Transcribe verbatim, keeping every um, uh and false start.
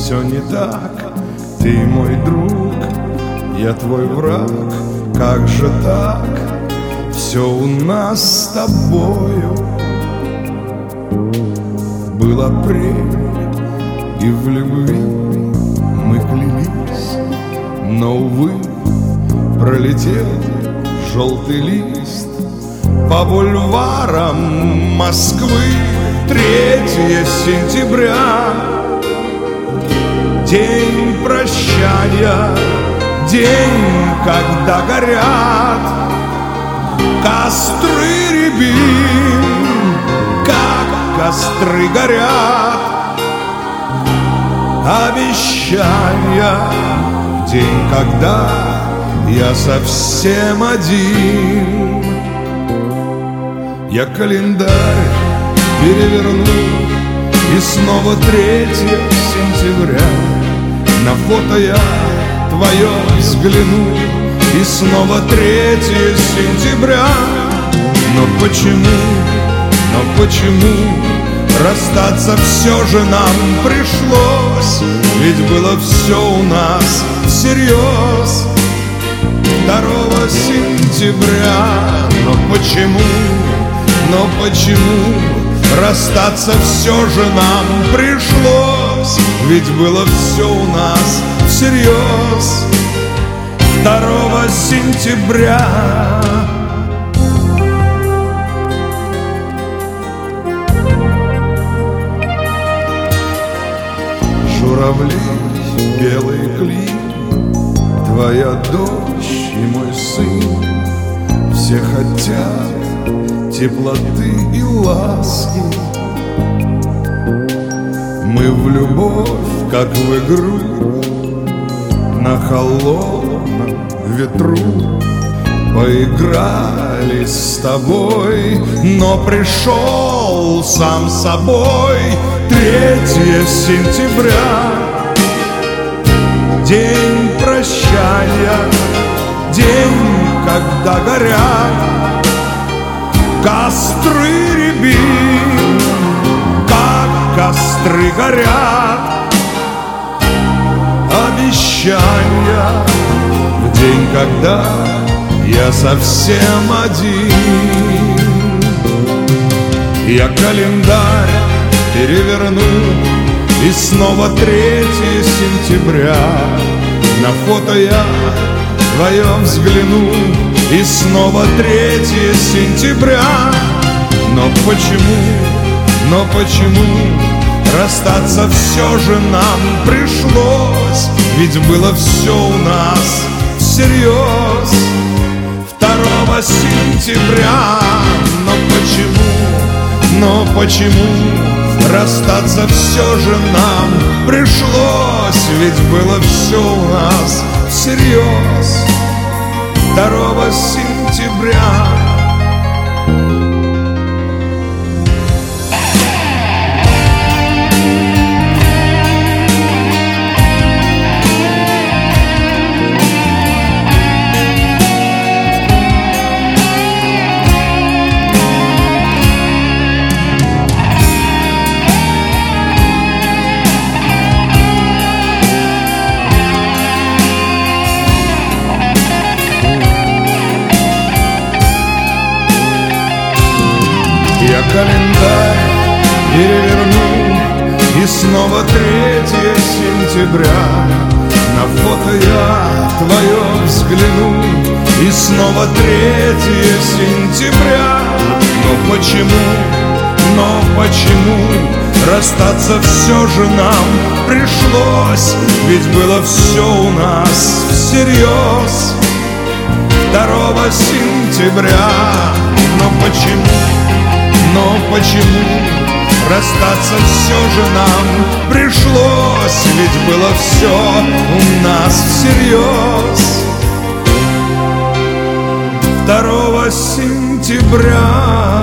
все не так. Ты мой друг, я твой враг. Как же так? Все у нас с тобою был апрель, и в любви мы клялись. Но, увы, пролетел желтый лист по бульварам Москвы. Третье сентября, день прощания, день, когда горят костры рябин, как костры горят обещания. День, когда я совсем один. Я календарь переверну, и снова третье сентября. На фото я твое взгляну, и снова третье сентября. Но почему, но почему расстаться все же нам пришлось? Ведь было все у нас всерьез. Второго сентября. Но почему, но почему расстаться все же нам пришлось? Ведь было все у нас всерьез. Второго сентября. Журавли, белый клин, твоя дочь и мой сын. Все хотят теплоты и ласки. Мы в любовь, как в игру, на холодном ветру поиграли с тобой. Но пришел сам собой третье сентября, день прощания, день, когда горят костры рябин, как костры горят обещания. В день, когда я совсем один. Я календарь переверну, и снова третье сентября. На фото я твое взгляну, и снова третье сентября. Но почему, но почему расстаться все же нам пришлось? Ведь было все у нас всерьез. Второго сентября. Но почему, но почему расстаться все же нам пришлось? Ведь было все у нас всерьез. Второго сентября. Я календарь переверну, и снова третье сентября. На фото я твое взгляну, и снова третье сентября. Но почему, но почему расстаться все же нам пришлось? Ведь было все у нас всерьез. Второго сентября. Но почему, но почему расстаться все же нам пришлось? Ведь было все у нас всерьез. Второго сентября.